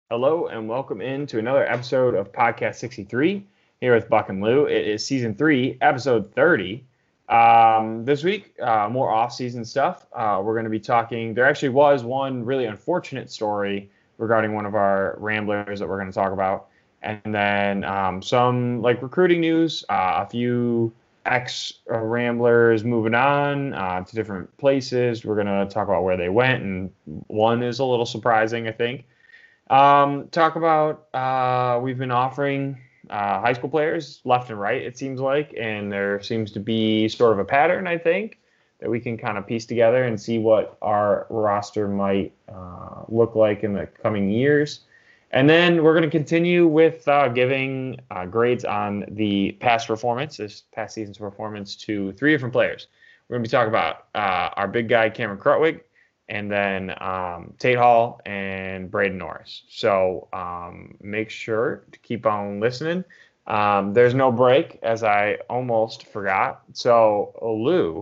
Hello and welcome into another episode of Podcast 63 here with Buck and Lou. It is season 3, episode 30. This week, more off-season stuff. We're going to be talking. There actually was one really unfortunate story regarding one of our Ramblers that we're going to talk about, and then some recruiting news. A few ex-Ramblers moving on to different places. We're going to talk about where they went, and one is a little surprising, I think. Talk about we've been offering high school players left and right, it seems like, and there seems to be sort of a pattern, I think, that we can kind of piece together and see what our roster might look like in the coming years. And then we're going to continue with giving grades on the past performance, this past season's performance, to 3 different players. We're going to be talking about our big guy, Cameron Krutwig, and then Tate Hall and Braden Norris. So make sure to keep on listening. There's no break, as I almost forgot. So, Lou,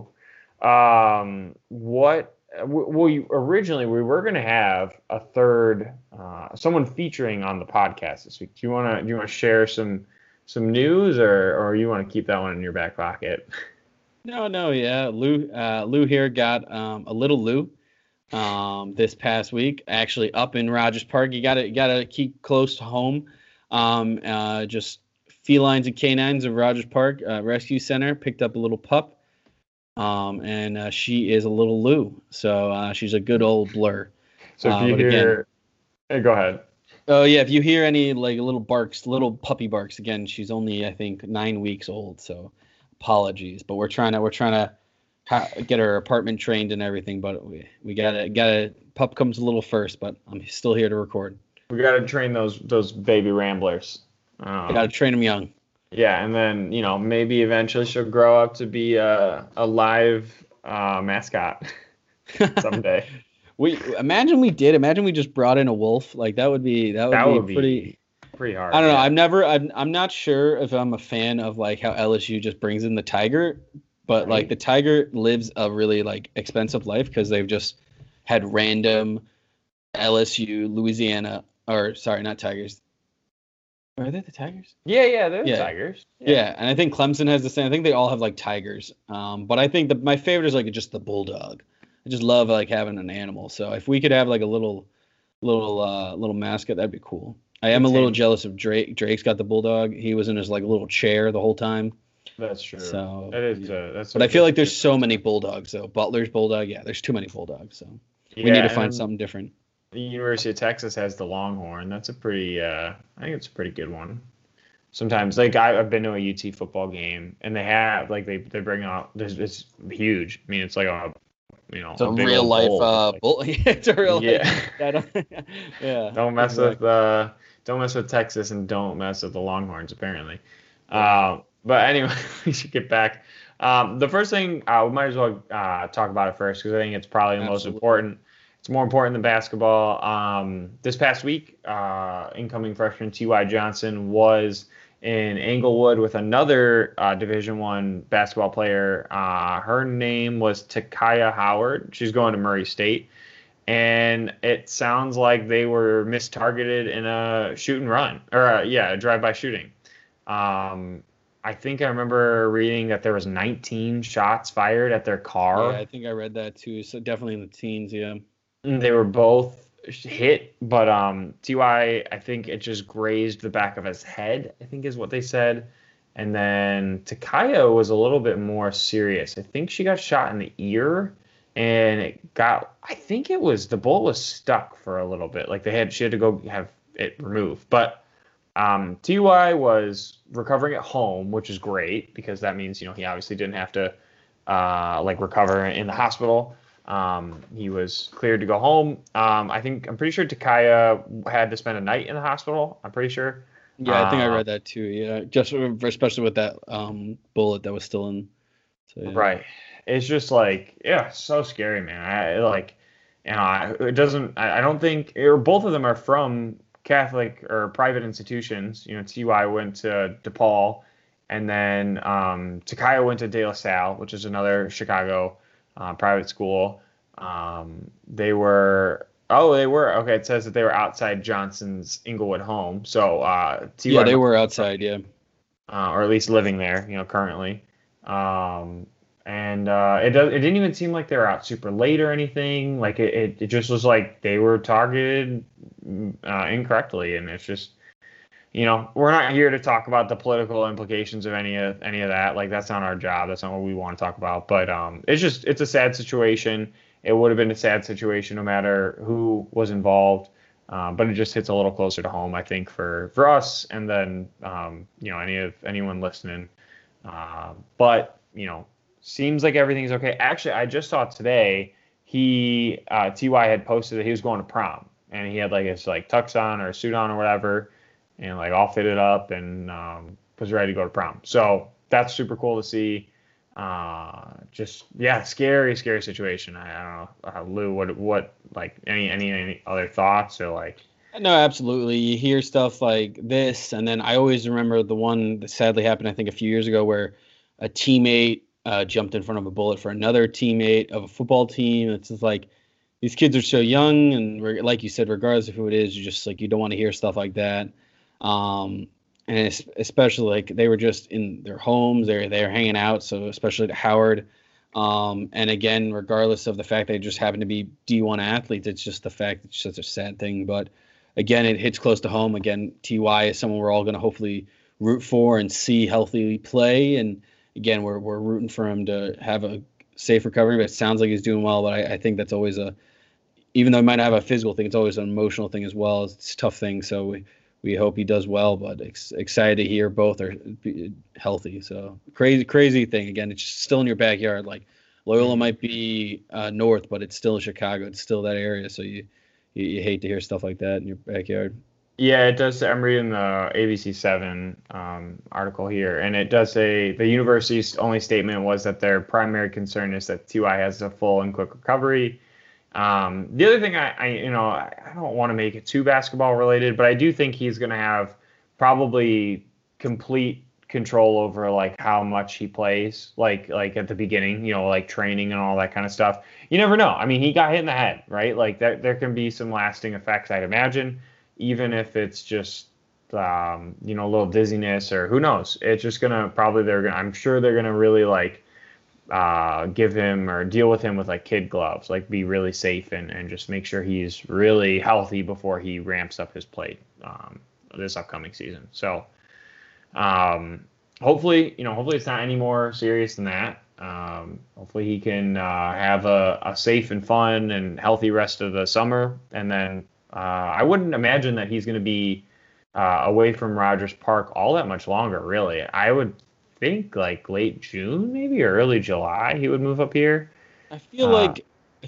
originally we were going to have a third, someone featuring on the podcast this week. Do you want to share some news, or you want to keep that one in your back pocket? No, yeah. Lou here got a little Lou. This past week, actually up in Rogers Park. You gotta keep close to home. Just felines and canines of Rogers Park Rescue Center picked up a little pup, and she is a little Lou. So she's a good old blur. So if you hear, hey, go ahead. Oh yeah, if you hear any little barks, little puppy barks, again, she's only I think 9 weeks old. So apologies, but we're trying to get our apartment trained and everything, but we gotta pup comes a little first, but I'm still here to record. We gotta train those baby Ramblers. I gotta train them young. Yeah, and then maybe eventually she'll grow up to be a live mascot someday. Imagine we just brought in a wolf. That would be pretty hard. I don't know. I'm not sure if I'm a fan of how LSU just brings in the tiger. But the tiger lives a really expensive life because they've just had random LSU, Louisiana, or sorry, not Tigers. Are they the Tigers? Yeah, they're the Tigers. Yeah, and I think Clemson has the same. I think they all have tigers. But I think my favorite is just the bulldog. I just love having an animal. So if we could have a little mascot, that'd be cool. I am a little jealous of Drake. Drake's got the bulldog. He was in his little chair the whole time. That's true. So that is. That's. But I feel there's so many bulldogs. So Butler's bulldog. Yeah, there's too many bulldogs. So we need to find something different. The University of Texas has the Longhorn. That's a pretty. I think it's a pretty good one. Sometimes, I've been to a UT football game, and they have they bring out this. It's huge. I mean, it's It's a real life bull. It's a real life. Yeah. Don't mess with Texas, and don't mess with the Longhorns. Apparently. But anyway, we should get back. The first thing, we might as well talk about it first because I think it's probably the most important. It's more important than basketball. This past week, incoming freshman T.Y. Johnson was in Englewood with another Division I basketball player. Her name was Takaya Howard. She's going to Murray State. And it sounds like they were mistargeted in a shoot and run, or a drive-by shooting. I think I remember reading that there was 19 shots fired at their car. Yeah, I think I read that too. So definitely in the teens, yeah. And they were both hit, but T.Y., I think it just grazed the back of his head, I think is what they said. And then Takaya was a little bit more serious. I think she got shot in the ear, and I think the bullet was stuck for a little bit. She had to go have it removed. But T.Y. was recovering at home, which is great because that means, he obviously didn't have to recover in the hospital. He was cleared to go home. I'm pretty sure Takaya had to spend a night in the hospital. I'm pretty sure. Yeah, I think I read that too. Yeah, just especially with that bullet that was still in. So, yeah. Right. It's just so scary, man. It doesn't. I don't think, or both of them are from Catholic or private institutions. T.Y. went to DePaul, and then Takaya went to De La Salle, which is another Chicago private school. They were Oh, they were. Okay, it says that they were outside Johnson's Inglewood home. So Ty Yeah, they were outside. Yeah. or at least living there, currently. Um, and it didn't even seem like they were out super late or anything. Like it just was like they were targeted incorrectly, and it's just we're not here to talk about the political implications of any of that. Like that's not our job. That's not what we want to talk about. But it's a sad situation. It would have been a sad situation no matter who was involved. But it just hits a little closer to home, I think, for us, and then anyone listening. But seems like everything's okay. Actually, I just saw today Ty had posted that he was going to prom, and he had like his like tux on or suit on or whatever, and like all fitted up and was ready to go to prom. So that's super cool to see. Scary situation. I don't know, Lou. What like any other thoughts or like? No, absolutely. You hear stuff like this, and then I always remember the one that sadly happened, I think, a few years ago, where a teammate jumped in front of a bullet for another teammate of a football team. It's just like these kids are so young, and like you said, regardless of who it is, you just like you don't want to hear stuff like that. And especially like they were just in their homes, they're hanging out. So especially to Howard, and again, regardless of the fact they just happen to be D1 athletes, it's just the fact it's such a sad thing. But again, it hits close to home. Again, Ty is someone we're all going to hopefully root for and see healthily play. And again, we're rooting for him to have a safe recovery. But it sounds like he's doing well. But I think that's always even though he might not have a physical thing, it's always an emotional thing as well. It's a tough thing. So we hope he does well, but excited to hear both are healthy. So crazy thing. Again, it's still in your backyard. Like Loyola might be north, but it's still Chicago. It's still that area. So you hate to hear stuff like that in your backyard. Yeah, it does. I'm reading the ABC7 article here, and it does say the university's only statement was that their primary concern is that Ty has a full and quick recovery. The other thing I don't want to make it too basketball related, but I do think he's going to have probably complete control over like how much he plays, like at the beginning, like training and all that kind of stuff. You never know. I mean, he got hit in the head, right? Like there can be some lasting effects, I'd imagine, even if it's just a little dizziness or who knows. It's just I'm sure they're gonna really like give him or deal with him with like kid gloves, like be really safe and just make sure he's really healthy before he ramps up his play this upcoming season. So hopefully it's not any more serious than that. Hopefully he can have a safe and fun and healthy rest of the summer, and then I wouldn't imagine that he's going to be away from Rogers Park all that much longer, really. I would think like late June, maybe, or early July, he would move up here. I feel like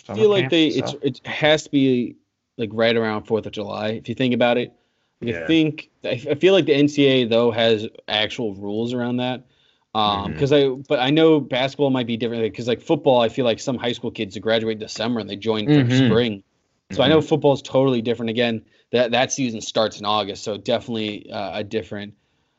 it has to be like right around 4th of July if you think about it. I feel like the NCAA though has actual rules around that. But I know basketball might be different because like football, I feel like some high school kids graduate in December and they join for spring. So I know football is totally different. Again, that season starts in August, so definitely a different.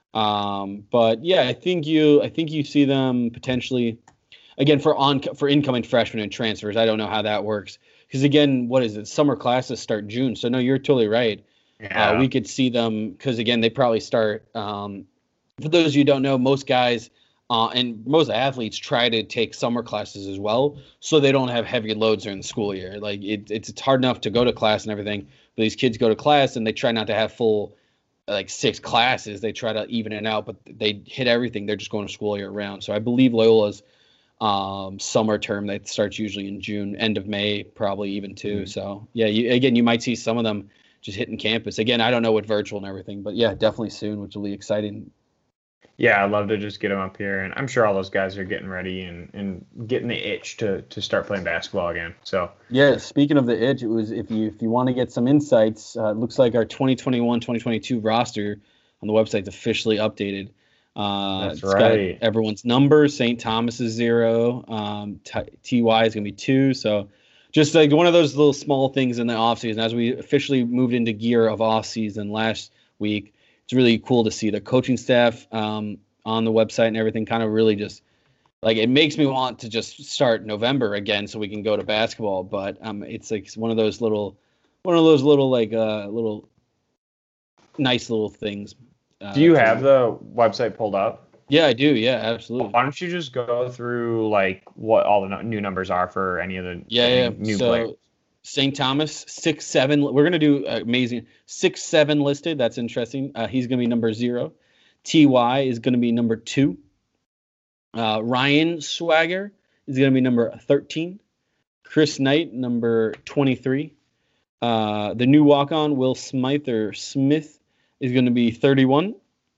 But yeah, I think you see them potentially again for incoming freshmen and transfers. I don't know how that works because again, what is it? Summer classes start June, so no, you're totally right. Yeah. We could see them because again, they probably start. For those of you who don't know, most guys and most athletes try to take summer classes as well, so they don't have heavy loads during the school year. Like it's hard enough to go to class and everything, but these kids go to class and they try not to have full like 6 classes. They try to even it out, but they hit everything. They're just going to school year round. So I believe Loyola's summer term that starts usually in June, end of May, probably even too. So yeah, you might see some of them just hitting campus again. I don't know with virtual and everything, but yeah, definitely soon, which will be exciting. Yeah, I'd love to just get them up here, and I'm sure all those guys are getting ready and getting the itch to start playing basketball again. So yeah, speaking of the itch, it was if you want to get some insights, it looks like our 2021-2022 roster on the website's officially updated. That's it's right. got everyone's numbers. St. Thomas is 0. TY is gonna be 2. So just like one of those little small things in the offseason as we officially moved into gear of offseason last week. It's really cool to see the coaching staff on the website and everything kind of really just like it makes me want to just start November again so we can go to basketball. But it's like one of those little one of those little little nice little things. Do you have the website pulled up? Yeah, I do. Yeah, absolutely. Why don't you just go through like what all the new numbers are for any of the new players? St. Thomas 6'7". We're gonna do amazing 6'7" listed. That's interesting. He's gonna be number 0. Ty is gonna be number 2. Ryan Swagger is gonna be number 13. Chris Knight number 23. The new walk-on Will Smith is gonna be 31.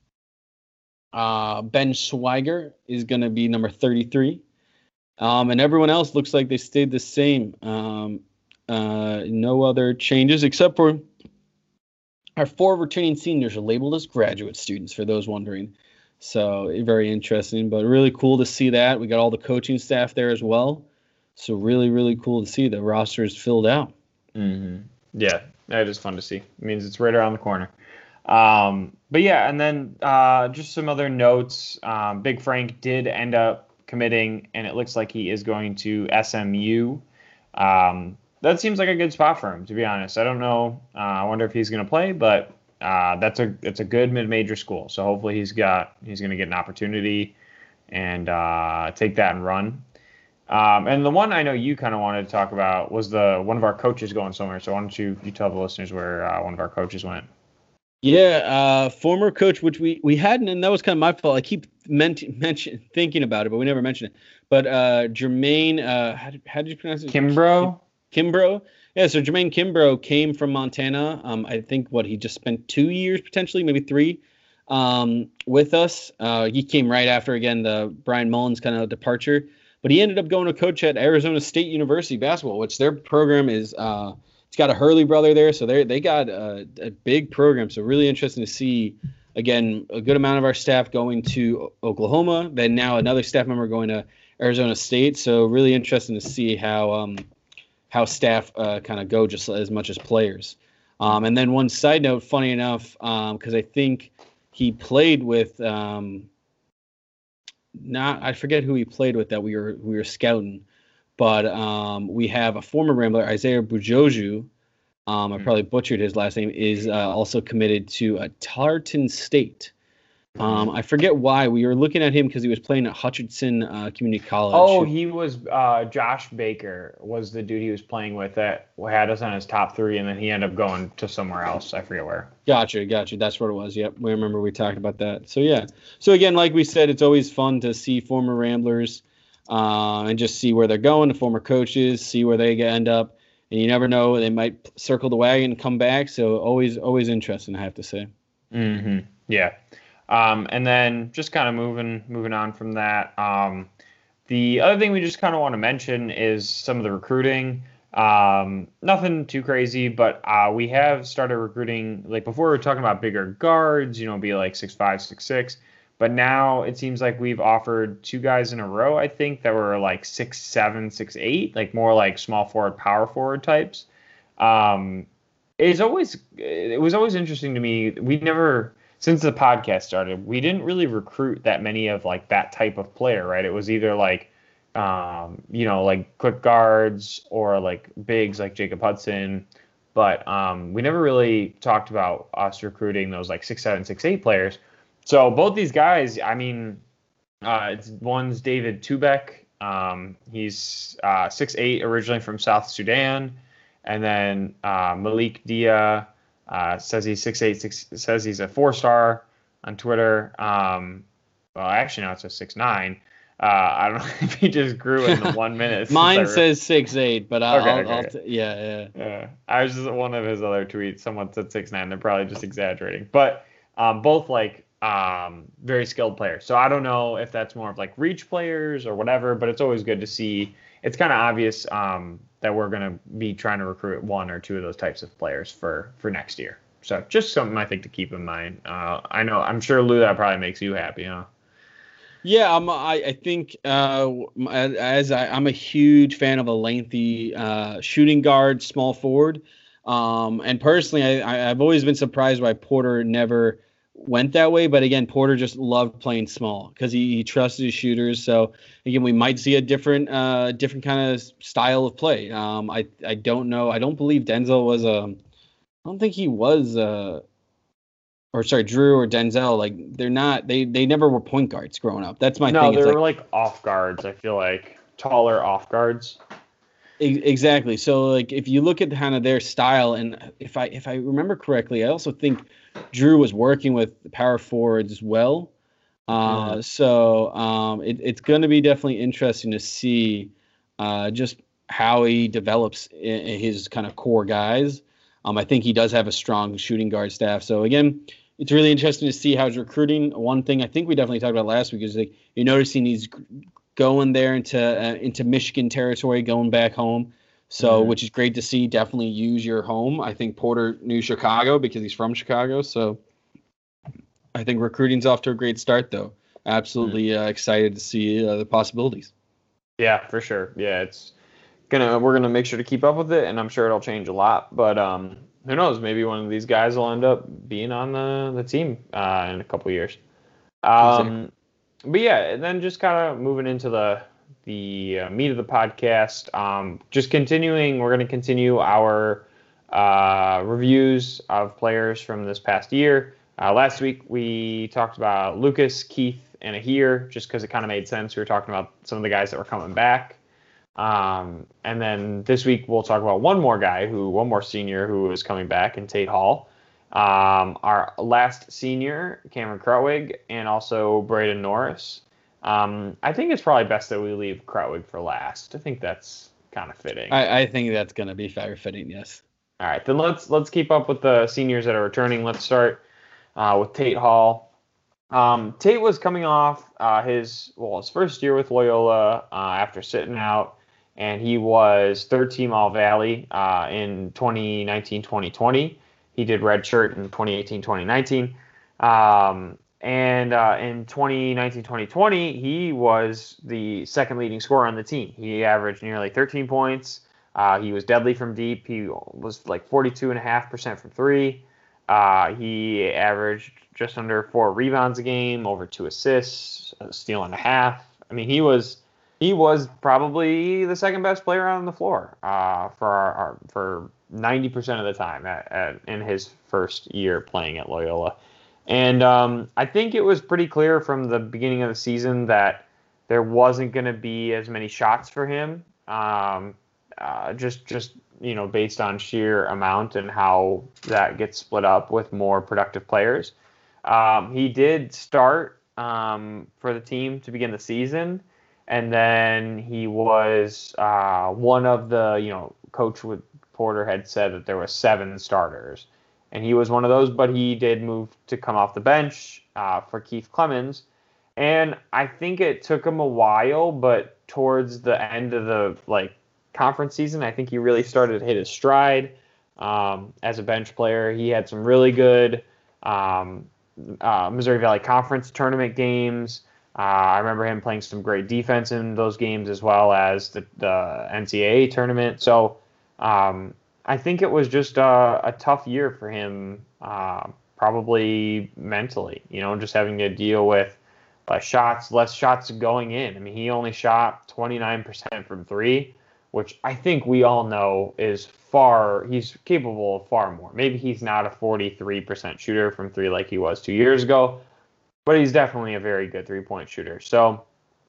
Ben Schweiger is going to be number 33. And everyone else looks like they stayed the same. No other changes except for our 4 returning seniors are labeled as graduate students, for those wondering. So very interesting, but really cool to see that. We got all the coaching staff there as well. So really, really cool to see the roster is filled out. Mm-hmm. Yeah, that is fun to see. It means it's right around the corner. But yeah, and then just some other notes. Big Frank did end up committing, and it looks like he is going to SMU. That seems like a good spot for him, to be honest. I don't know. I wonder if he's going to play, but it's a good mid-major school. So hopefully he's going to get an opportunity and take that and run. And the one I know you kind of wanted to talk about was one of our coaches going somewhere. So why don't you tell the listeners where one of our coaches went? Yeah, former coach, which we hadn't, and that was kind of my fault. I keep thinking about it, but we never mentioned it. But Jermaine, how did you pronounce it? Kimbrough. Yeah, so Jermaine Kimbrough came from Montana. I think he just spent 2 years, potentially, maybe 3, with us. He came right after, again, the Brian Mullins kind of departure. But he ended up going to coach at Arizona State University basketball, which their program is it's got a Hurley brother there, so they got a big program. So really interesting to see, again, a good amount of our staff going to Oklahoma, then now another staff member going to Arizona State. So really interesting to see how staff kind of go just as much as players. And then one side note, funny enough, because I think he played with I forget who he played with that we were scouting. But we have a former Rambler, Isaiah Bujoju. I probably butchered his last name. Is also committed to Tarleton State. I forget why. We were looking at him because he was playing at Hutchinson Community College. Oh, he was Josh Baker was the dude he was playing with that had us on his top 3, and then he ended up going to somewhere else. I forget where. Gotcha. That's what it was. Yep, we remember we talked about that. So yeah. So again, like we said, it's always fun to see former Ramblers. And just see where they're going, the former coaches, see where they end up. And you never know, they might circle the wagon and come back. So always interesting, I have to say. Mm-hmm. Yeah. And then just kind of moving on from that. The other thing we just kind of want to mention is some of the recruiting. Nothing too crazy, but we have started recruiting. Like before, we were talking about bigger guards, be like 6'5", 6'6". But now it seems like we've offered 2 guys in a row, I think, that were like 6'7", 6'8", like more like small forward, power forward types. It was always interesting to me. We never, since the podcast started, we didn't really recruit that many of like that type of player, right? It was either like, like quick guards or like bigs like Jacob Hudson. But we never really talked about us recruiting those like 6'7", 6'8" players. So both these guys, I mean, one's David Tubek. He's 6'8", originally from South Sudan. And then Malik Dia says he's 6'8", says he's a 4-star on Twitter. Well, actually, no, it says 6'9". I don't know if he just grew in the 1 minute. Mine says 6'8", but yeah. I was just one of his other tweets. Someone said 6'9". They're probably just exaggerating. But both like very skilled players. So I don't know if that's more of like reach players or whatever, but it's always good to see. It's kind of obvious that we're going to be trying to recruit 1 or 2 of those types of players for next year. So just something I think to keep in mind. I'm sure, Lou, that probably makes you happy, huh? Yeah, I think I'm a huge fan of a lengthy shooting guard, small forward. And personally, I've always been surprised why Porter never went that way. But again, Porter just loved playing small because he trusted his shooters. So again, we might see a different kind of style of play. I don't know. I don't believe Denzel was I don't think he was or sorry, Drew or Denzel. Like they're not. They never were point guards growing up. That's my thing. No, they it's were like off guards. I feel like taller off guards. Exactly. So like if you look at kind of their style, and if I remember correctly, I also think Drew was working with the power forwards as well. So it's going to be definitely interesting to see just how he develops in his kind of core guys. I think he does have a strong shooting guard staff. So again, it's really interesting to see how he's recruiting. One thing I think we definitely talked about last week is like you're noticing he's going there into Michigan territory, going back home. So, which is great to see. Definitely use your home. I think Porter knew Chicago because he's from Chicago. So, I think recruiting's off to a great start, though. Absolutely excited to see the possibilities. Yeah, for sure. Yeah, we're gonna make sure to keep up with it, and I'm sure it'll change a lot. But who knows? Maybe one of these guys will end up being on the team in a couple years. Exactly. But yeah, and then just kind of moving into the meat of the podcast. We're going to continue our reviews of players from this past year. Last week we talked about Lucas, Keith, and Ahir, just because it kind of made sense. We were talking about some of the guys that were coming back. And then this week we'll talk about one more senior who is coming back, in Tate Hall. Our last senior, Cameron Krutwig, and also Braden Norris. I think it's probably best that we leave Krutwig for last. I think that's kind of fitting. I think that's going to be fair fitting, yes. All right, then let's keep up with the seniors that are returning. Let's start with Tate Hall. Tate was coming off his first year with Loyola after sitting out, and he was third team All Valley in 2019-2020. He did redshirt in 2018-2019. And in 2019-2020, he was the second leading scorer on the team. He averaged nearly 13 points. He was deadly from deep. He was like 42.5% from three. He averaged just under 4 rebounds a game, over 2 assists, a steal and a half. I mean, he was probably the second best player on the floor for 90% of the time in his first year playing at Loyola. And I think it was pretty clear from the beginning of the season that there wasn't going to be as many shots for him, just based on sheer amount and how that gets split up with more productive players. He did start for the team to begin the season, and then he was one of the, Coach Porter had said that there were 7 starters, and he was one of those, but he did move to come off the bench for Keith Clemens. And I think it took him a while, but towards the end of the conference season, I think he really started to hit his stride as a bench player. He had some really good Missouri Valley Conference tournament games. I remember him playing some great defense in those games, as well as the NCAA tournament. So I think it was just a tough year for him, probably mentally, just having to deal with less shots going in. I mean, he only shot 29% from three, which I think we all know he's capable of far more. Maybe he's not a 43% shooter from three like he was 2 years ago, but he's definitely a very good 3-point shooter. So,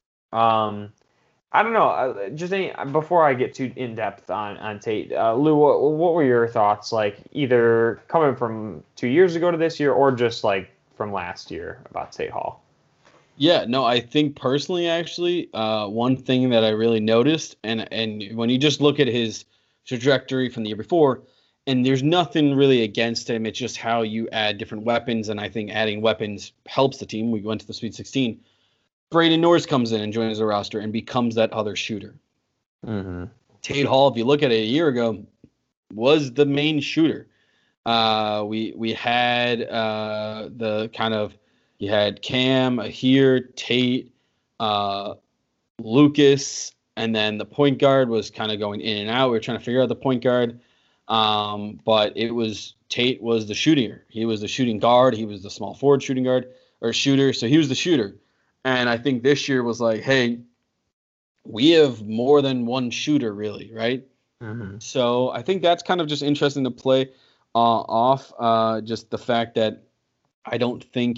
I don't know. Before I get too in depth on Tate, Lou, what were your thoughts? Either coming from 2 years ago to this year, or just from last year about Tate Hall? Yeah, no, I think personally, actually, one thing that I really noticed, and when you just look at his trajectory from the year before, and there's nothing really against him, it's just how you add different weapons, and I think adding weapons helps the team. We went to the Sweet 16. Braden Norris comes in and joins the roster and becomes that other shooter. Mm-hmm. Tate Hall, if you look at it a year ago, was the main shooter. We had you had Cam, Ahir, Tate, Lucas, and then the point guard was kind of going in and out. We were trying to figure out the point guard. But it was Tate was the shooter. He was the shooting guard. He was the small forward shooting guard or shooter. So he was the shooter. And I think this year was like, hey, we have more than one shooter, really, right? Mm-hmm. So I think that's kind of just interesting to play off. Just the fact that I don't think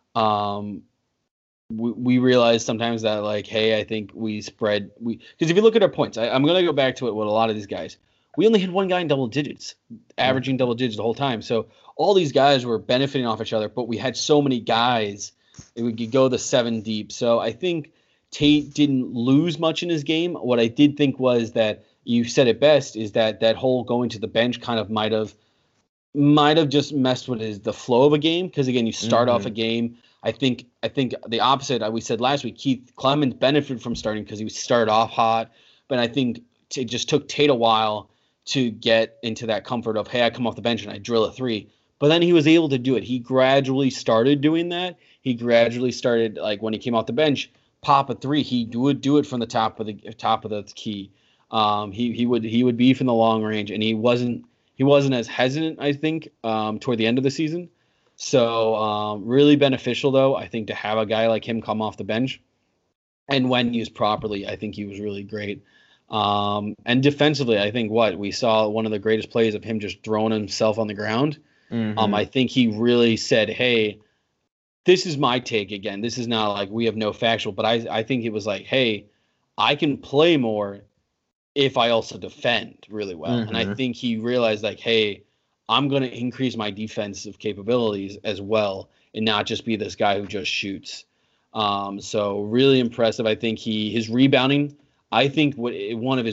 we realize sometimes that, like, hey, I think we spread because if you look at our points, I'm going to go back to it with a lot of these guys. We only had one guy in double digits, averaging double digits the whole time. So all these guys were benefiting off each other, but we had so many guys that we could go the 7 deep. So I think Tate didn't lose much in his game. What I did think was that you said it best is that whole going to the bench kind of might have just messed with the flow of a game. Because again, you start off a game. I think the opposite. We said last week, Keith Clemens benefited from starting because he started off hot, but I think it just took Tate a while to get into that comfort of, hey, I come off the bench and I drill a 3. But then he was able to do it. He gradually started doing that. He gradually started, like, when he came off the bench, pop a 3. He would do it from the top of the key. He would be from the long range, and he wasn't as hesitant, I think, toward the end of the season. So really beneficial, though, I think, to have a guy like him come off the bench. And when used properly, I think he was really great. And defensively, I think we saw one of the greatest plays of him just throwing himself on the ground. I think he really said, hey, this is my take again. This is not like we have no factual, but I think it was like, hey, I can play more if I also defend really well. And I think he realized, like, hey, I'm going to increase my defensive capabilities as well and not just be this guy who just shoots. So really impressive. I think his rebounding, I think one of his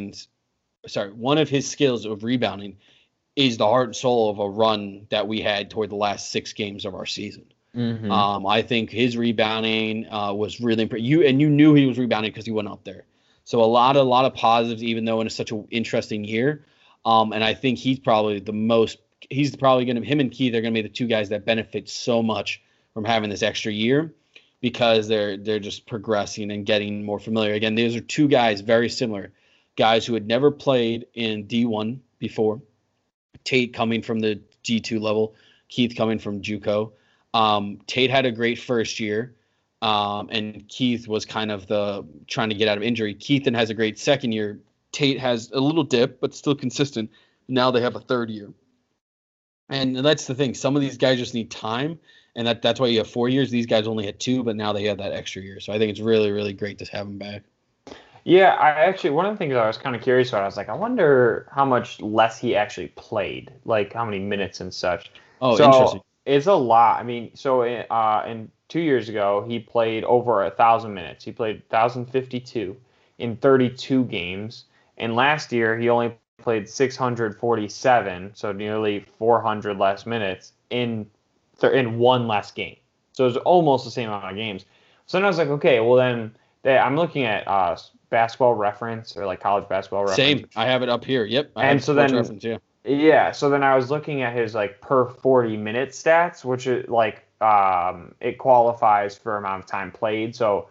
skills of rebounding is the heart and soul of a run that we had toward the last 6 games of our season. I think his rebounding was really impressive. You knew he was rebounding because he went up there. So a lot of positives, even though in such an interesting year. And I think him and Keith are going to be the 2 guys that benefit so much from having this extra year because they're just progressing and getting more familiar. Again, these are 2 guys very similar, guys who had never played in D1 before. Tate coming from the G2 level, Keith coming from JUCO. Tate had a great first year, and Keith was kind of trying to get out of injury. Keith then has a great second year. Tate has a little dip, but still consistent. Now they have a third year. And that's the thing. Some of these guys just need time, and that's why you have 4 years. These guys only had 2, but now they have that extra year. So I think it's really, really great to have them back. Yeah, one of the things I was kind of curious about, I was like, I wonder how much less he actually played, like how many minutes and such. Oh, so interesting. It's a lot. I mean, so in 2 years ago, he played over 1,000 minutes. He played 1,052 in 32 games. And last year, he only played 647, so nearly 400 less minutes in one less game. So it was almost the same amount of games. So then I was like, okay, well then I'm looking at Basketball Reference or like College Basketball Reference. Same. I have it up here. Yep. And so then reference, yeah. Yeah, so then I was looking at his like per 40 minute stats, which is like it qualifies for amount of time played. So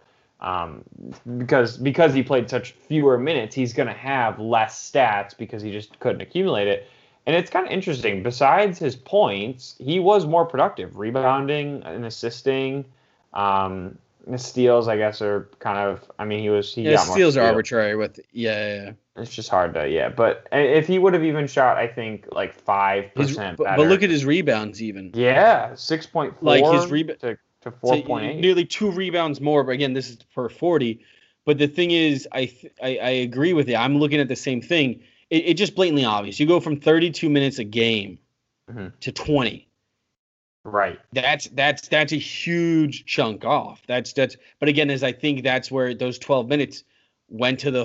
because he played such fewer minutes, he's going to have less stats because he just couldn't accumulate it. And it's kind of interesting. Besides his points, he was more productive, rebounding and assisting. The steals, I guess, are kind of. I mean, he got more steals are arbitrary with. Yeah. It's just hard to, but if he would have even shot, I think, like 5% better. But look at his rebounds even. Yeah, 6.4 like his to 4.8. Nearly 2 rebounds more, but again, this is per 40. But the thing is, I agree with you. I'm looking at the same thing. It's just blatantly obvious. You go from 32 minutes a game to 20. Right. That's a huge chunk off. But again, I think that's where those 12 minutes went to the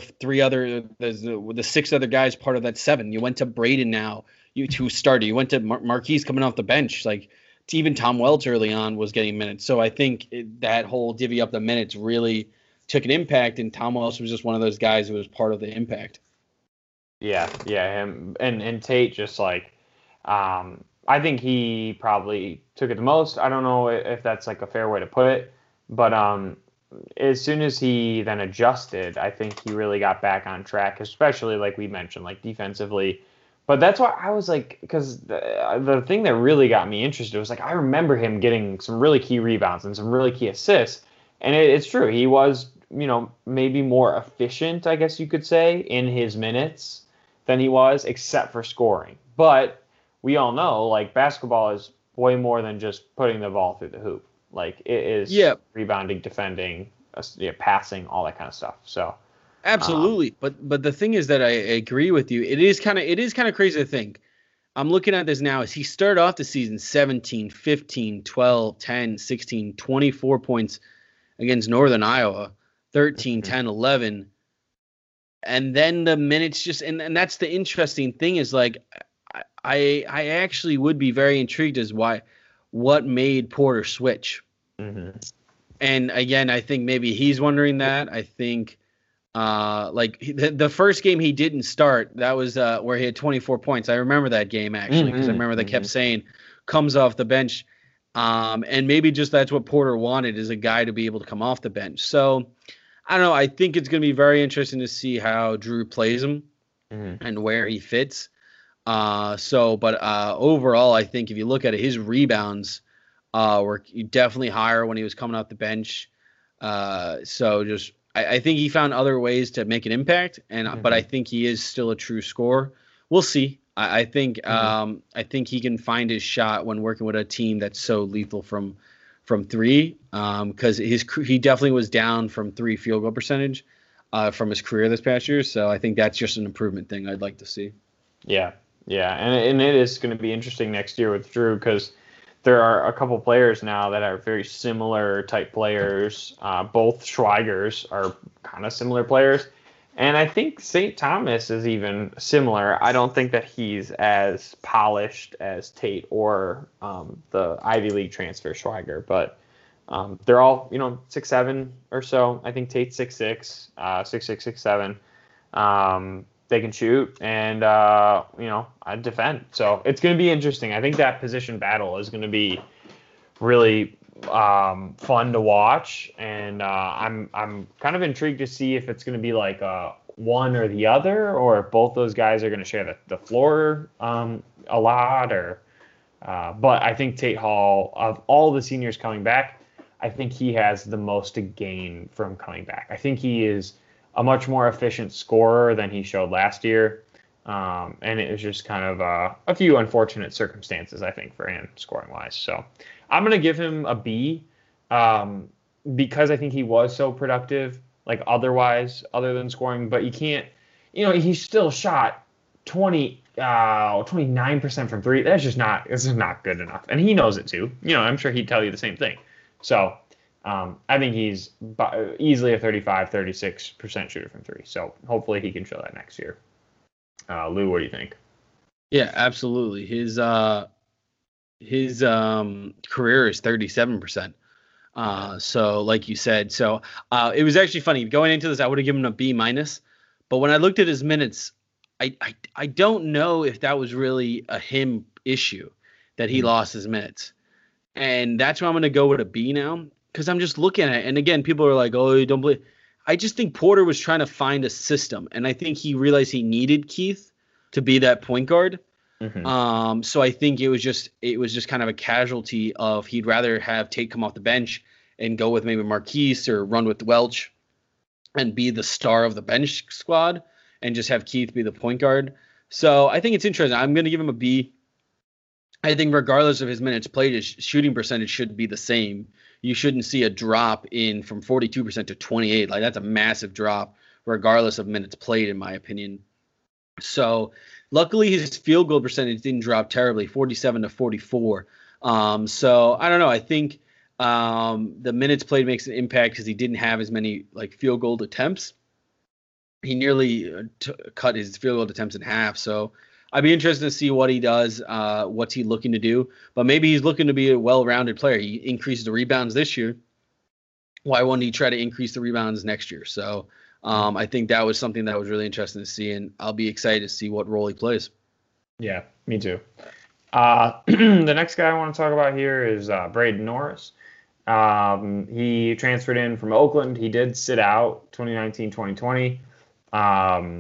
6 other guys part of that 7. You went to Braden now. You 2 started. You went to Marquise coming off the bench. Like even Tom Welch early on was getting minutes. So I think that whole divvy up the minutes really took an impact, and Tom Welch was just one of those guys who was part of the impact. Yeah, him and Tate just like I think he probably took it the most. I don't know if that's like a fair way to put it, but as soon as he then adjusted, I think he really got back on track, especially like we mentioned, like defensively, But that's why I was like, because the thing that really got me interested was like, I remember him getting some really key rebounds and some really key assists. And it's true. He was, maybe more efficient, I guess you could say, in his minutes than he was, except for scoring. But we all know, like, basketball is way more than just putting the ball through the hoop. Like, it is rebounding, defending, passing, all that kind of stuff. So. Absolutely, but the thing is that I agree with you. It is kind of crazy to think. I'm looking at this now. As he started off the season 17, 15, 12, 10, 16, 24 points against Northern Iowa, 13, 10, 11. And then the minutes just and that's the interesting thing is like I actually would be very intrigued as what made Porter switch. Mm-hmm. And again, I think maybe he's wondering that. I think like the first game he didn't start, that was where he had 24 points. I remember that game actually because I remember they kept saying comes off the bench. And maybe just that's what Porter wanted, is a guy to be able to come off the bench. So I don't know. I think it's going to be very interesting to see how Drew plays him and where he fits. But overall, I think if you look at it, his rebounds were definitely higher when he was coming off the bench. I think he found other ways to make an impact, but I think he is still a true scorer. We'll see. I think he can find his shot when working with a team that's so lethal from three. Because he definitely was down from 3 field goal percentage from his career this past year. So I think that's just an improvement thing I'd like to see. Yeah, and it is going to be interesting next year with Drew because there are a couple players now that are very similar type players. Both Schweigers are kind of similar players. And I think St. Thomas is even similar. I don't think that he's as polished as Tate or the Ivy League transfer Schweiger, but they're all, 6'7" or so. I think Tate's 6'6", 6'6", 6'7". They can shoot and, I defend. So it's going to be interesting. I think that position battle is going to be really fun to watch. And I'm kind of intrigued to see if it's going to be like one or the other, or if both those guys are going to share the floor a lot. But I think Tate Hall, of all the seniors coming back, I think he has the most to gain from coming back. I think he is a much more efficient scorer than he showed last year. And it was just kind of a few unfortunate circumstances, I think, for him scoring-wise. So I'm going to give him a B because I think he was so productive, like otherwise, other than scoring. But you can't, he still shot 29% from 3. This is not good enough. And he knows it too. I'm sure he'd tell you the same thing. So I think he's easily a 36% shooter from 3. So hopefully he can show that next year. Lou, what do you think? Yeah, absolutely. His career is 37%. So like you said, it was actually funny going into this. I would have given him a B-, but when I looked at his minutes, I don't know if that was really a him issue that he lost his minutes, and that's why I'm going to go with a B now. Because I'm just looking at it. And again, people are like, oh, you don't believe. I just think Porter was trying to find a system. And I think he realized he needed Keith to be that point guard. So I think it was just kind of a casualty of he'd rather have Tate come off the bench and go with maybe Marquise or run with Welch and be the star of the bench squad and just have Keith be the point guard. So I think it's interesting. I'm going to give him a B. I think regardless of his minutes played, his shooting percentage should be the same. You shouldn't see a drop from 42% to 28%. Like, that's a massive drop, regardless of minutes played, in my opinion. So, luckily, his field goal percentage didn't drop terribly, 47 to 44. So, I don't know. I think the minutes played makes an impact because he didn't have as many field goal attempts. He nearly cut his field goal attempts in half. So, I'd be interested to see what he does, what's he looking to do. But maybe he's looking to be a well-rounded player. He increased the rebounds this year. Why wouldn't he try to increase the rebounds next year? So I think that was something that was really interesting to see, and I'll be excited to see what role he plays. Yeah, me too. The next guy I want to talk about here is Braden Norris. He transferred in from Oakland. He did sit out 2019-2020.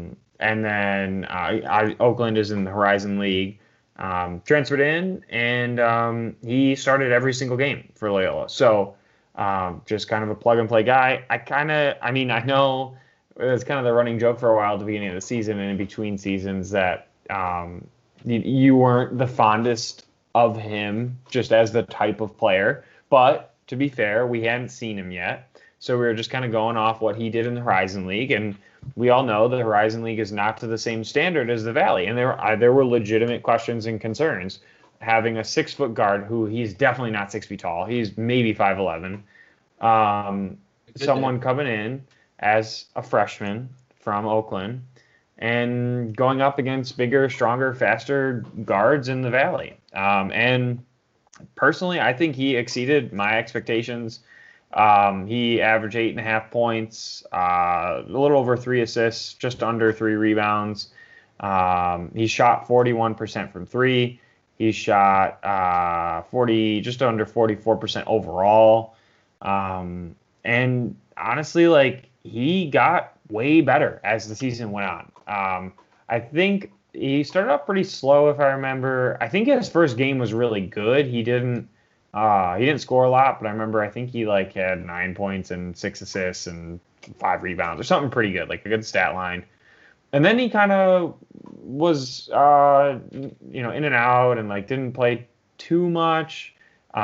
and then Oakland is in the Horizon League. Transferred in, and he started every single game for Loyola. So just kind of a plug and play guy. I know it was kind of the running joke for a while at the beginning of the season and in between seasons that you weren't the fondest of him just as the type of player. But to be fair, we hadn't seen him yet. So we were just kind of going off what he did in the Horizon League. And we all know the Horizon League is not to the same standard as the Valley. And there were legitimate questions and concerns. Having a 6-foot guard who he's definitely not 6 feet tall. He's maybe 5'11". Someone coming in as a freshman from Oakland and going up against bigger, stronger, faster guards in the Valley. And personally, I think he exceeded my expectations. He averaged 8.5 points, a little over 3 assists, just under 3 rebounds. He shot 41% from 3. He shot just under 44% overall. And honestly, like, he got way better as the season went on. I think he started off pretty slow, if I remember. I think his first game was really good. He didn't score a lot, but I think he had 9 points and 6 assists and 5 rebounds or something pretty good, like a good stat line. And then he kind of was, in and out and didn't play too much.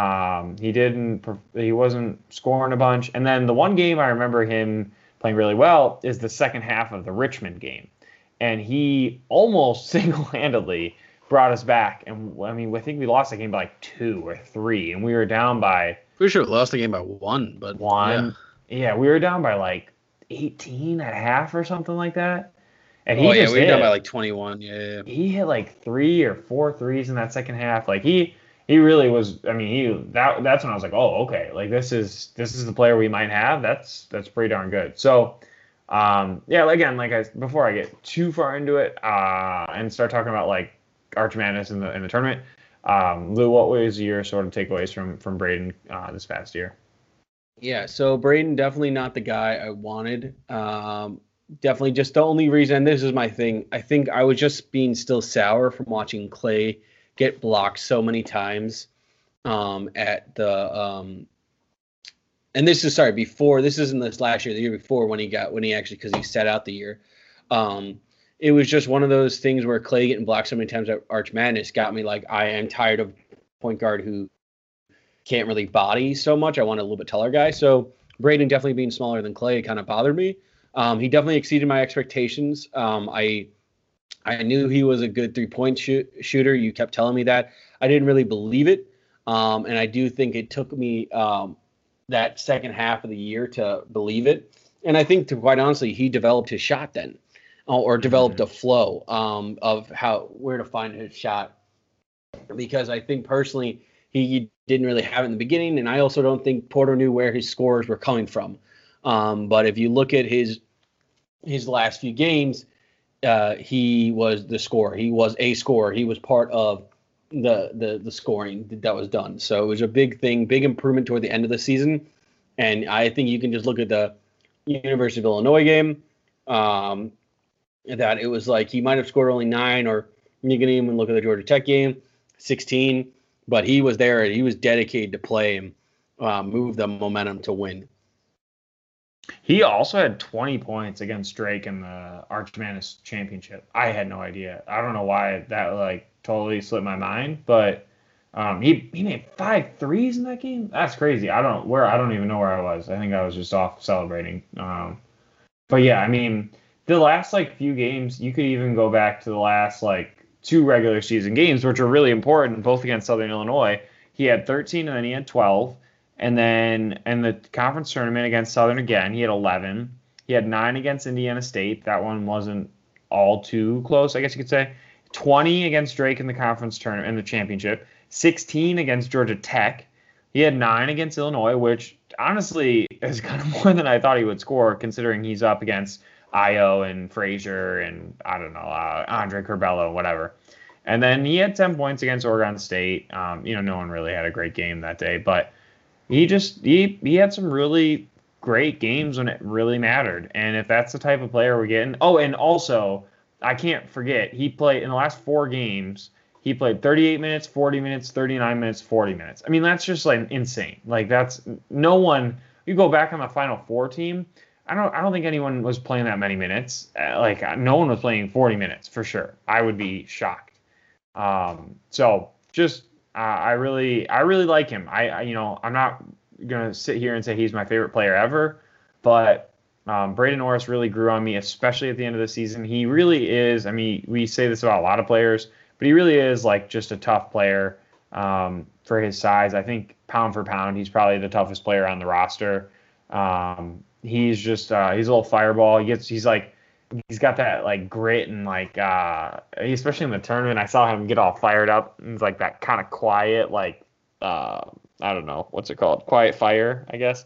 He wasn't scoring a bunch. And then the one game I remember him playing really well is the second half of the Richmond game. And he almost single-handedly brought us back. And I think we lost that game by 2 or 3, and we were down by. Pretty sure we lost the game by 1, but 1. Yeah, we were down by 18 at half or something like that. And we were down by 21. Yeah. He hit 3 or 4 threes in that second half. He really was. That's when I was like, oh, okay, this is the player we might have. That's pretty darn good. So, again, before I get too far into it and start talking about Arch Madness in the tournament, Lou, what was your sort of takeaways from Braden this past year? Yeah, so Braden, definitely not the guy I wanted. Definitely just the only reason, this is my thing, I think I was just being still sour from watching Clay get blocked so many times at the and this is before, this isn't this last year, the year before when he actually, because he sat out the year. It was just one of those things where Clay getting blocked so many times at Arch Madness got me I am tired of point guard who can't really body so much. I want a little bit taller guy. So Braden definitely being smaller than Clay kind of bothered me. He definitely exceeded my expectations. I knew he was a good 3-point shooter. You kept telling me that. I didn't really believe it. And I do think it took me that second half of the year to believe it. And I think, to quite honestly, he developed his shot then, or developed a flow of where to find his shot. Because I think personally he didn't really have it in the beginning, and I also don't think Porter knew where his scores were coming from. But if you look at his last few games, he was the scorer. He was a scorer. He was part of the scoring that was done. So it was a big thing, big improvement toward the end of the season. And I think you can just look at the University of Illinois game, that it was he might have scored only 9, or you can even look at the Georgia Tech game, 16. But he was there. He was dedicated to play and move the momentum to win. He also had 20 points against Drake in the Arch Madness championship. I had no idea. I don't know why that totally slipped my mind, but he made 5 threes in that game. That's crazy. I don't even know where I was. I think I was just off celebrating. But yeah, the last few games, you could even go back to the last 2 regular season games, which were really important, both against Southern Illinois. He had 13 and then he had 12. And then in the conference tournament against Southern again, he had 11. He had 9 against Indiana State. That one wasn't all too close, I guess you could say. 20 against Drake in the conference tournament, in the championship. 16 against Georgia Tech. He had 9 against Illinois, which honestly is kind of more than I thought he would score, considering he's up against Io and Frazier and, I don't know, Andre Curbelo, whatever. And then he had 10 points against Oregon State. No one really had a great game that day, but he had some really great games when it really mattered. And if that's the type of player we're getting. Oh, and also I can't forget, he played in the last 4 games. He played 38 minutes, 40 minutes, 39 minutes, 40 minutes. I mean, that's just like insane. Like that's no one. You go back on the Final Four team. I don't think anyone was playing that many minutes. Like no one was playing 40 minutes for sure. I would be shocked. So just I really like him. I'm not gonna sit here and say he's my favorite player ever, but Braden Norris really grew on me, especially at the end of the season. He really is. I mean, we say this about a lot of players, but he really is like just a tough player for his size. I think pound for pound, he's probably the toughest player on the roster. He's just he's a little fireball. He's got that like grit and like especially in the tournament, I saw him get all fired up. He's like that kind of quiet, like I don't know what's it called, quiet fire, I guess.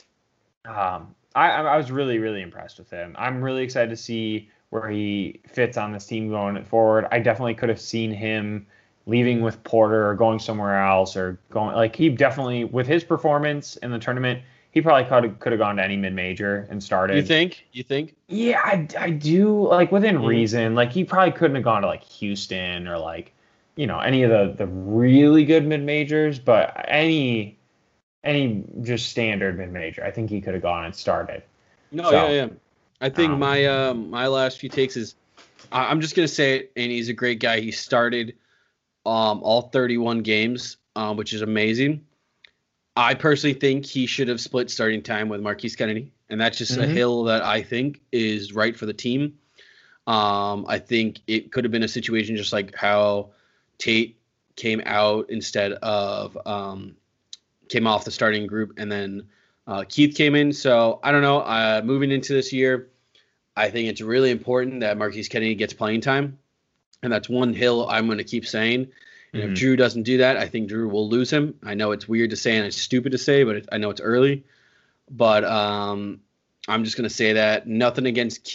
I was really, really impressed with him. I'm really excited to see where he fits on this team going forward. I definitely could have seen him leaving with Porter or going somewhere else or going like he definitely with his performance in the tournament, he probably could have gone to any mid-major and started. You think? Yeah, I do like within reason. Like he probably couldn't have gone to like Houston or like any of the really good mid-majors, but any just standard mid-major, I think he could have gone and started. Yeah. I think my last few takes is I'm just gonna say it, and he's a great guy. He started all 31 games, which is amazing. I personally think he should have split starting time with Marquise Kennedy, and that's just a hill that I think is right for the team. I think it could have been a situation just like how Tate came out instead of came off the starting group, and then Keith came in. So I don't know. Moving into this year, I think it's really important that Marquise Kennedy gets playing time, and that's one hill I'm going to keep saying. And if Drew doesn't do that, I think Drew will lose him. I know it's weird to say and it's stupid to say, but I know it's early. But I'm just going to say that nothing against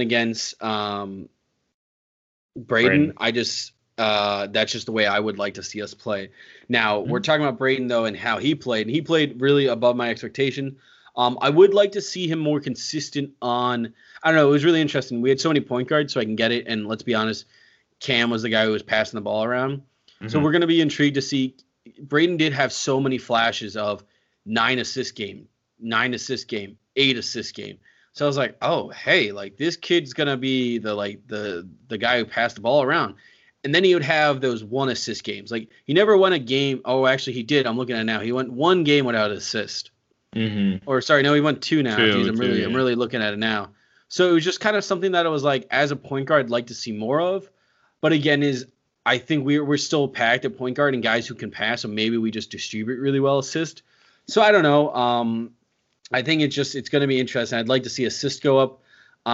Braden. I just that's just the way I would like to see us play. Now we're talking about Braden though and how he played, and he played really above my expectation. I would like to see him more consistent on. I don't know. It was really interesting. We had so many point guards, so I can get it. And let's be honest, Cam was the guy who was passing the ball around. So we're going to be intrigued to see. Braden did have so many flashes of 9 assist game, 8 assist game. So I was like, oh, hey, like this kid's going to be the guy who passed the ball around. And then he would have those 1 assist games. Like he never won a game. Oh, actually he did. I'm looking at it now. He went 1 game without an assist. Or sorry, no, he went 2 now. I'm really looking at it now. So it was just kind of something that I was like, as a point guard, I'd like to see more of. But again, I think we're still packed at point guard and guys who can pass, so maybe we just distribute really well assist. So I don't know. I think it's going to be interesting. I'd like to see assist go up.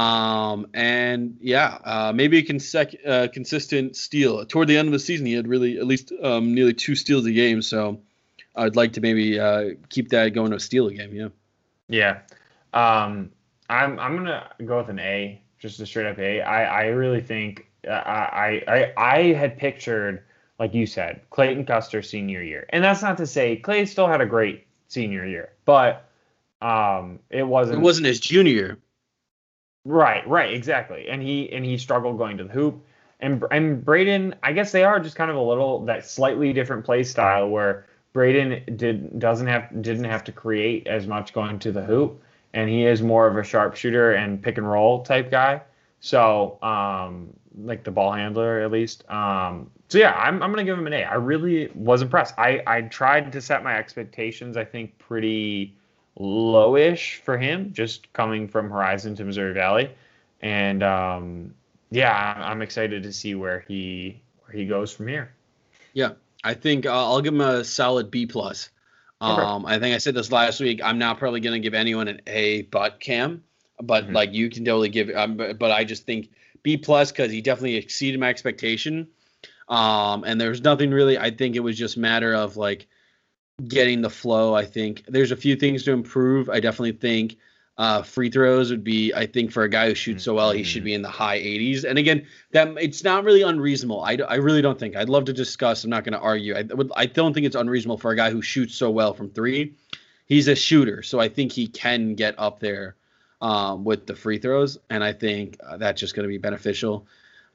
Maybe a consistent steal. Toward the end of the season, he had really at least nearly 2 steals a game. So I'd like to maybe keep that going to a steal a game. Yeah. Yeah. I'm gonna go with an A, just a straight up A. I really think I had pictured, like you said, Clayton Custer senior year, and that's not to say Clay still had a great senior year, but it wasn't his junior year. Right, exactly. And he struggled going to the hoop. And Braden, I guess they are just kind of a little that slightly different play style where Braden didn't have to create as much going to the hoop, and he is more of a sharpshooter and pick and roll type guy. So like the ball handler at least. I'm gonna give him an A. I really was impressed. I tried to set my expectations, I think, pretty lowish for him, just coming from Horizon to Missouri Valley, and I'm excited to see where he goes from here. Yeah, I think I'll give him a solid B plus. I think I said this last week. I'm not probably gonna give anyone an A but Cam, but like you can totally give. But I just think B plus because he definitely exceeded my expectation. And there's nothing really. I think it was just a matter of like getting the flow. I think there's a few things to improve. I definitely think free throws would be. I think for a guy who shoots so well, he should be in the high 80s. And again, that it's not really unreasonable. I really don't think. I'd love to discuss. I'm not going to argue. I don't think it's unreasonable for a guy who shoots so well from 3. He's a shooter, so I think he can get up there with the free throws, and I think that's just going to be beneficial.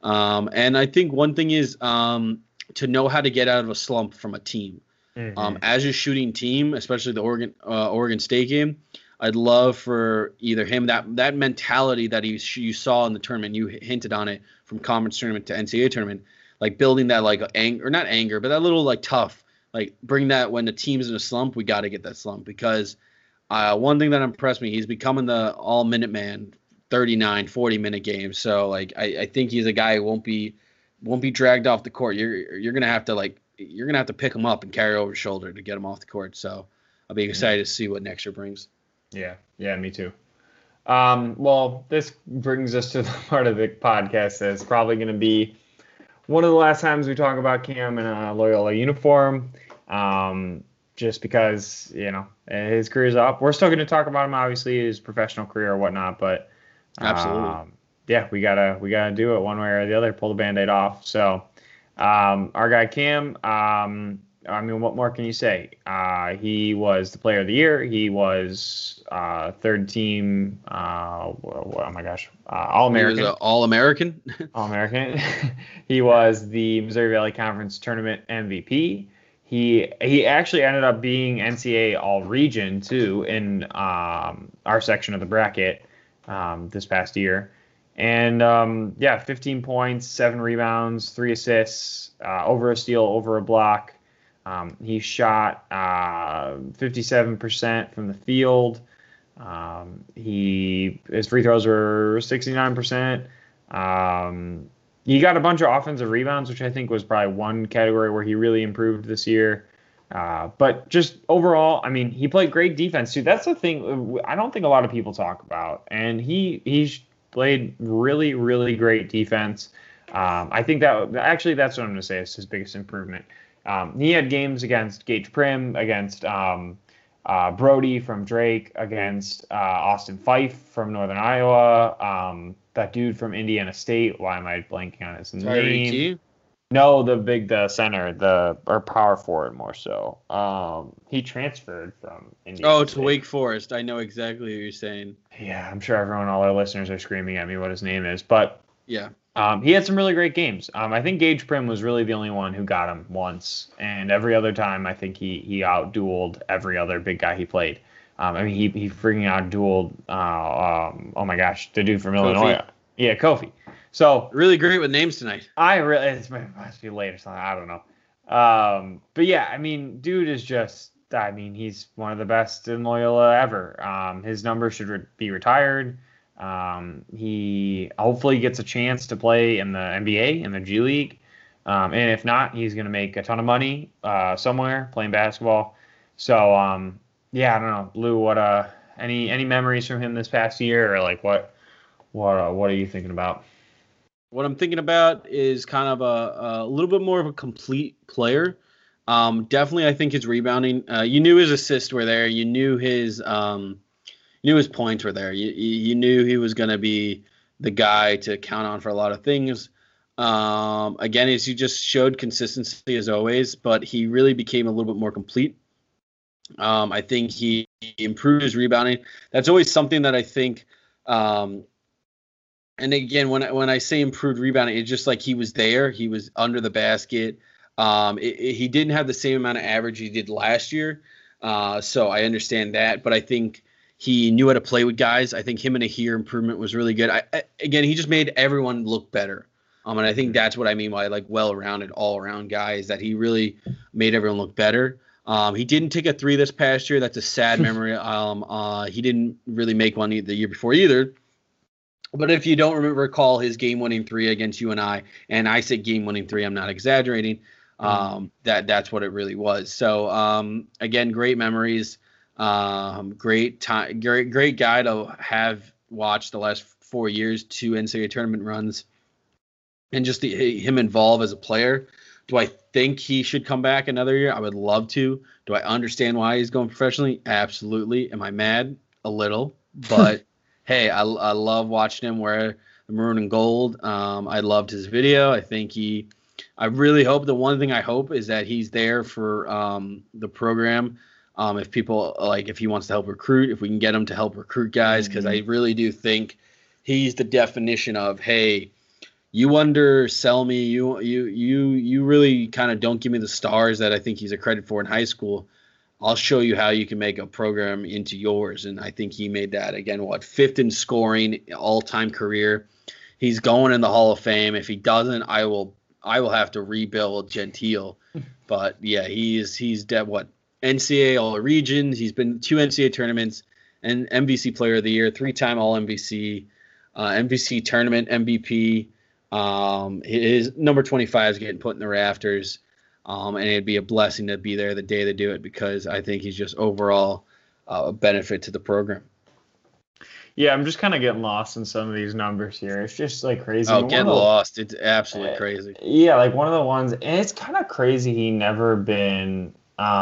And I think one thing is to know how to get out of a slump from a team. As a shooting team, especially the Oregon State game, I'd love for either him that mentality that you saw in the tournament. You hinted on it from conference tournament to NCAA tournament, like building that like anger, or not anger, but that little like tough, like bring that when the team's in a slump, we got to get that slump because one thing that impressed me, he's becoming the all minute man, 39, 40-minute games. So like I think he's a guy who won't be dragged off the court. You're gonna have to pick him up and carry over his shoulder to get him off the court. So I'll be excited to see what next year brings. Yeah, me too. Well, this brings us to the part of the podcast that's probably going to be one of the last times we talk about Cam in a Loyola uniform, just because, his career's up. We're still going to talk about him, obviously, his professional career or whatnot, but absolutely. Yeah, we gotta do it one way or the other, pull the Band-Aid off. So our guy Cam, what more can you say? He was the player of the year. He was third team. All-American. He was All-American. All-American. He was the Missouri Valley Conference Tournament MVP. He actually ended up being NCAA All-Region too in our section of the bracket this past year. And 15 points, 7 rebounds, 3 assists, over a steal, over a block. He shot 57% from the field. His free throws were 69%. He got a bunch of offensive rebounds, which I think was probably one category where he really improved this year. But just overall, he played great defense too. That's the thing I don't think a lot of people talk about. And he played really, really great defense. I think that's what I'm going to say is his biggest improvement. He had games against Gage Prim, against Brody from Drake, against Austin Fife from Northern Iowa, that dude from Indiana State. Why am I blanking on his name? No, the center, or power forward more so. He transferred from Indiana State. To Wake Forest. I know exactly what you're saying. Yeah, I'm sure all our listeners are screaming at me what his name is, but yeah. He had some really great games. I think Gage Prim was really the only one who got him once, and every other time I think he outdueled every other big guy he played. He freaking outdueled the dude from Illinois. Yeah, Kofi. So really great with names tonight. It must be late or something. I don't know. But yeah, dude is just. He's one of the best in Loyola ever. His number should be retired. He hopefully gets a chance to play in the NBA, in the G League. And if not, he's going to make a ton of money somewhere playing basketball. So, I don't know. Lou, what any memories from him this past year, or like what are you thinking about? What I'm thinking about is kind of a little bit more of a complete player. Definitely, I think his rebounding. You knew his assists were there. You knew his points were there. You knew he was going to be the guy to count on for a lot of things. Again, he just showed consistency as always, but he really became a little bit more complete. I think he improved his rebounding. That's always something that I think. And again, when I say improved rebounding, it's just like he was there. He was under the basket. He didn't have the same amount of average he did last year. So I understand that. But I think he knew how to play with guys. I think him and Ahir improvement was really good. Again, he just made everyone look better. And I think that's what I mean by like well-rounded, all-around guy, is that he really made everyone look better. He didn't take a 3 this past year. That's a sad memory. He didn't really make one the year before either. But if you don't recall his game-winning 3 against UNI, and I say game-winning 3, I'm not exaggerating, that's what it really was. So, again, great memories. Great guy to have watched the last 4 years, 2 NCAA tournament runs, and just him involved as a player. Do I think he should come back another year? I would love to. Do I understand why he's going professionally? Absolutely. Am I mad? A little. But, hey, I love watching him wear the maroon and gold. I loved his video. I really hope, the one thing I hope is that he's there for the program. If he wants to help recruit, if we can get him to help recruit guys, because I really do think he's the definition of, hey, you undersell me. You really kind of don't give me the stars that I think he's a credit for in high school. I'll show you how you can make a program into yours. And I think he made that again. Fifth in scoring, all-time career. He's going in the Hall of Fame. If he doesn't, I will have to rebuild Gentile. But yeah, he's NCAA All Regions. He's been 2 NCAA tournaments and MVC Player of the Year, 3-time All MVC, MVC Tournament MVP. His number 25 is getting put in the rafters. And it'd be a blessing to be there the day they do it because I think he's just overall a benefit to the program. Yeah, I'm just kind of getting lost in some of these numbers here. It's just like crazy. Oh, getting lost. It's absolutely crazy. Yeah, like one of the ones, and it's kind of crazy he never been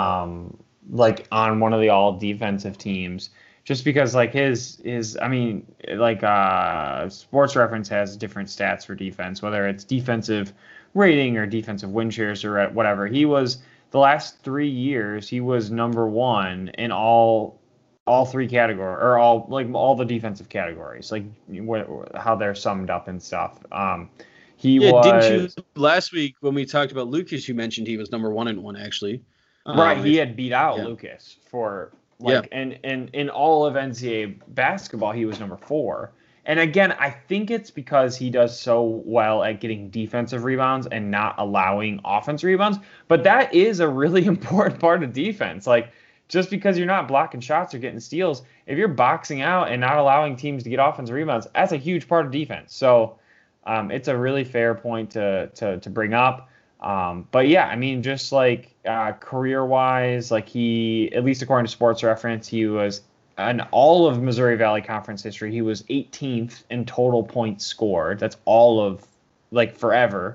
like on one of the all defensive teams. Just because like his I mean, like Sports Reference has different stats for defense, whether it's defensive rating or defensive win shares or whatever. He was the last 3 years he was number 1 in all 3 categories or all the defensive categories, like how they're summed up and stuff. Didn't you last week when we talked about Lucas? You mentioned he was number 1 in one actually. Right, he had beat out Lucas for and in all of NCAA basketball he was number 4. And again, I think it's because he does so well at getting defensive rebounds and not allowing offensive rebounds. But that is a really important part of defense. Like, just because you're not blocking shots or getting steals, if you're boxing out and not allowing teams to get offensive rebounds, that's a huge part of defense. So it's a really fair point to bring up. But yeah, I mean, just like career-wise, like he, at least according to Sports Reference, he was in all of Missouri Valley Conference history, he was 18th in total points scored. That's all of like forever.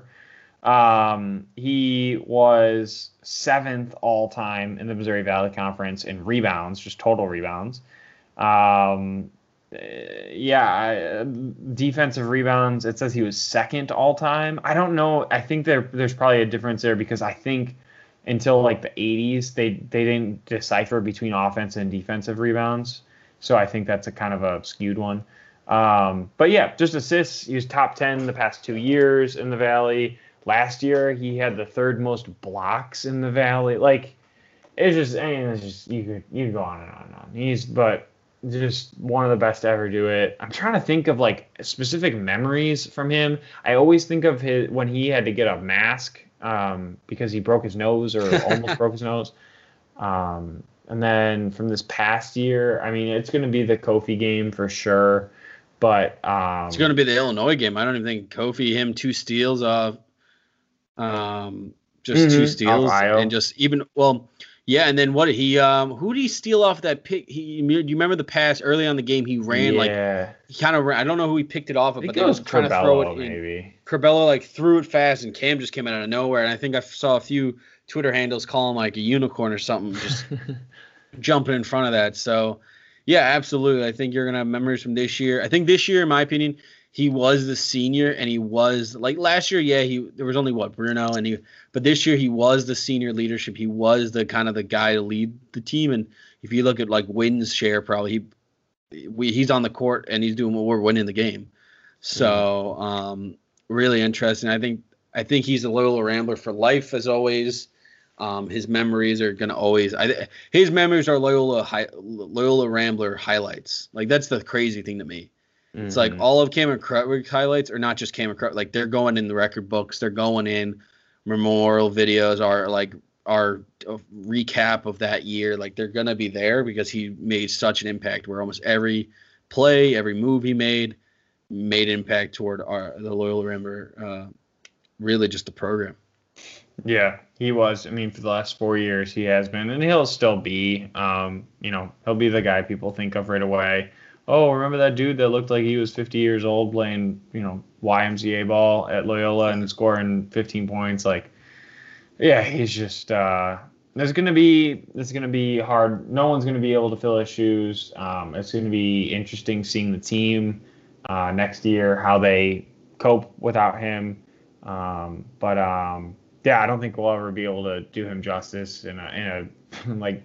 He was 7th all time in the Missouri Valley Conference in rebounds, just total rebounds. Defensive rebounds, it says he was 2nd all time. I don't know. I think there's probably a difference there because I think until like the 80s, they didn't decipher between offense and defensive rebounds. So I think that's a kind of a skewed one. But yeah, just assists. He was top 10 the past 2 years in the Valley. Last year, he had the 3rd most blocks in the Valley. Like, it's just you could go on and on and on. He's just one of the best to ever do it. I'm trying to think of like specific memories from him. I always think of his when he had to get a mask because he broke his nose or almost broke his nose. And then from this past year, I mean, it's going to be the Kofi game for sure. But it's going to be the Illinois game. I don't even think Kofi, him 2 steals off. Just 2 steals and just even and then what who did he steal off that pick? Do you remember the pass early on in the game? He ran he kind of ran. I don't know who he picked it off of, but they was trying to throw it maybe. Curbelo like threw it fast and Cam just came out of nowhere. And I think I saw a few Twitter handles call him like a unicorn or something, just jumping in front of that. So yeah, absolutely. I think you're gonna have memories from this year. I think this year, in my opinion, he was the senior, and he was like last year. Yeah, there was only Bruno, but this year he was the senior leadership. He was the kind of the guy to lead the team. And if you look at like wins share, probably he's on the court and he's doing what we're winning the game. So really interesting. I think he's a Loyola Rambler for life as always. His memories are gonna always. His memories are Loyola Rambler highlights. Like that's the crazy thing to me. It's like all of Cameron Krutwig highlights are not just Cameron Krutwig. Like they're going in the record books. They're going in memorial videos. Our recap of that year. Like they're gonna be there because he made such an impact. Where almost every play, every move he made impact toward the Loyola Rambler. Really, just the program. Yeah, he was. I mean, for the last 4 years, he has been, and he'll still be. He'll be the guy people think of right away. Oh, remember that dude that looked like he was 50 years old playing, YMCA ball at Loyola and scoring 15 points? Like, yeah, he's just. It's gonna be hard. No one's gonna be able to fill his shoes. It's gonna be interesting seeing the team next year how they cope without him. Yeah, I don't think we'll ever be able to do him justice in a like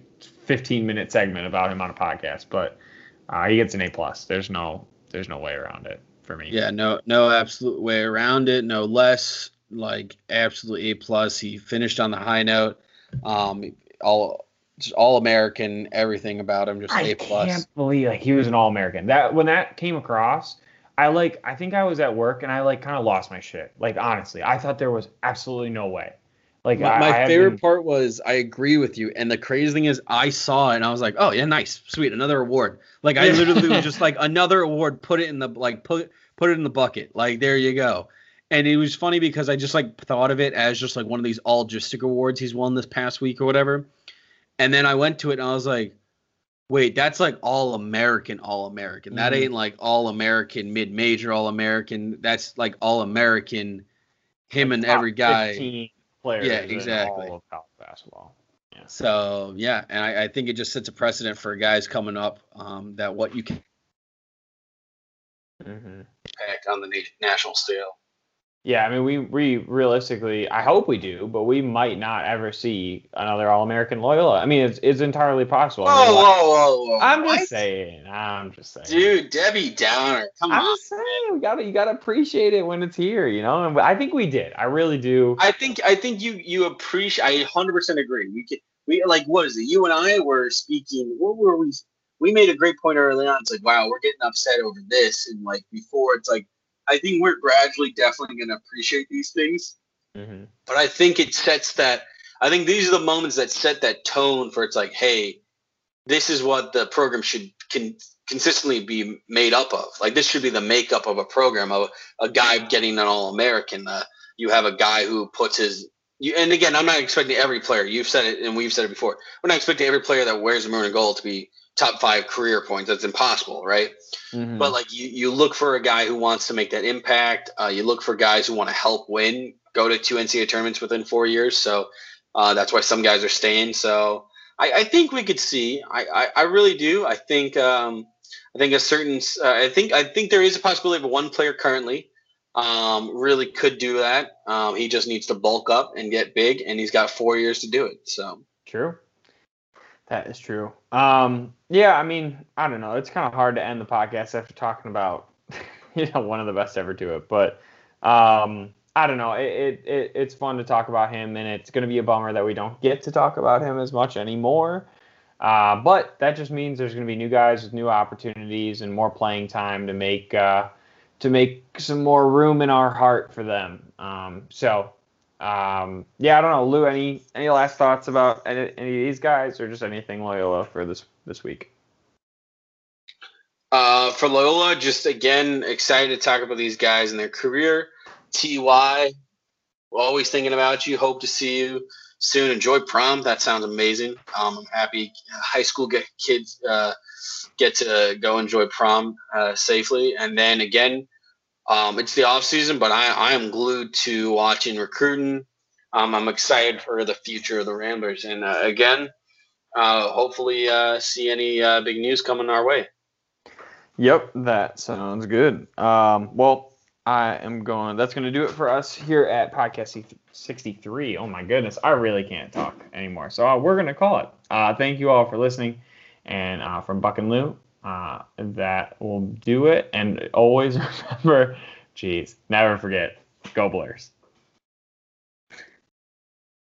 15-minute segment about him on a podcast. But he gets an A+. There's no way around it. for me. Yeah, no absolute way around it. No less. Like absolute A+. He finished on the high note. All American. Everything about him just I A+. can't believe like he was an All-American. That when that came across, I think I was at work and I like kind of lost my shit. Like honestly, I thought there was absolutely no way. Like My favorite part was I agree with you, and the crazy thing is I saw it and I was like, oh yeah, nice, sweet, another award. Like I literally was just like another award, put it in the put it in the bucket. Like there you go. And it was funny because I just like thought of it as just like one of these all logistic awards he's won this past week or whatever. And then I went to it and I was like, wait, that's like all American. That ain't like all American mid-major all American. That's like all American. Him like and every guy. 15 players Yeah, exactly. in all of college basketball. Yeah. So yeah, and I think it just sets a precedent for guys coming up that what you can impact on the national scale. Yeah, I mean, we realistically, I hope we do, but we might not ever see another All-American Loyola. I mean, it's entirely possible. Whoa. I'm just saying. Dude, Debbie Downer, come on. I'm just saying, you gotta appreciate it when it's here, you know. And I think we did. I really do. I think you appreciate. I 100% agree. We like, what is it? You and I were speaking. What were we? We made a great point early on. It's like, wow, we're getting upset over this, and like before, it's like, I think we're gradually definitely going to appreciate these things. Mm-hmm. But I think it sets that. I think these are the moments that set that tone for it's like, hey, this is what the program can consistently be made up of. Like this should be the makeup of a program of a guy getting an All-American. You have a guy who puts his. And again, I'm not expecting every player. You've said it, and we've said it before. We're not expecting every player that wears the maroon and gold to be top 5 career points. That's impossible, right? Mm-hmm. But like you look for a guy who wants to make that impact. You look for guys who want to help win, go to 2 NCAA tournaments within 4 years. So that's why some guys are staying. So I think we could see. I really do. I think a certain. I think there is a possibility of one player currently really could do that. He just needs to bulk up and get big, and he's got 4 years to do it. So true. That is true. Yeah, I mean, I don't know. It's kind of hard to end the podcast after talking about, one of the best ever to it. But I don't know. It's fun to talk about him, and it's going to be a bummer that we don't get to talk about him as much anymore. But that just means there's going to be new guys with new opportunities and more playing time to make some more room in our heart for them. Yeah, I don't know, Lou. Any last thoughts about any of these guys, or just anything Loyola for this week? For Loyola, just again excited to talk about these guys and their career. Ty, always thinking about you. Hope to see you soon. Enjoy prom. That sounds amazing. I'm happy high school kids get to go enjoy prom safely. And then again. It's the off season, but I am glued to watching recruiting. I'm excited for the future of the Ramblers, and again, hopefully see any big news coming our way. Yep, that sounds good. Well, I am going. That's going to do it for us here at Podcast 63. Oh my goodness, I really can't talk anymore. So we're going to call it. Thank you all for listening, and from Buck and Lou. That will do it. And always remember, never forget, go Blurs.